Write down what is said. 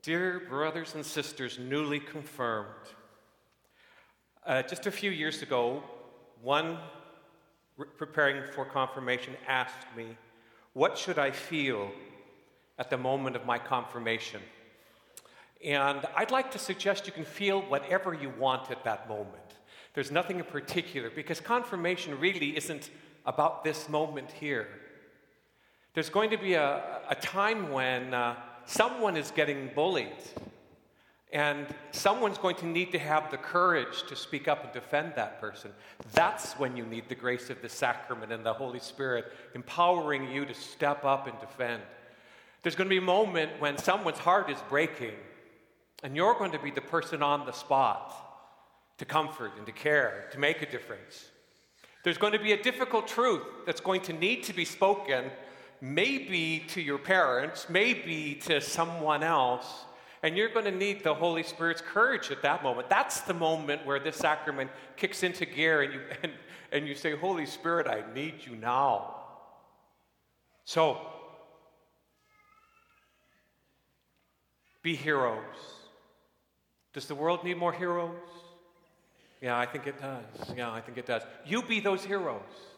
Dear brothers and sisters, newly confirmed, just a few years ago, one preparing for confirmation asked me, what should I feel at the moment of my confirmation? And I'd like to suggest you can feel whatever you want at that moment. There's nothing in particular, because confirmation really isn't about this moment here. There's going to be a time when someone is getting bullied, and someone's going to need to have the courage to speak up and defend that person. That's when you need the grace of the sacrament and the Holy Spirit empowering you to step up and defend. There's going to be a moment when someone's heart is breaking, and you're going to be the person on the spot to comfort and to care, to make a difference. There's going to be a difficult truth that's going to need to be spoken, maybe to your parents, maybe to someone else, and you're going to need the Holy Spirit's courage at that moment. That's the moment where this sacrament kicks into gear and you say, Holy Spirit, I need you now. So, be heroes. Does the world need more heroes? Yeah, I think it does. You be those heroes.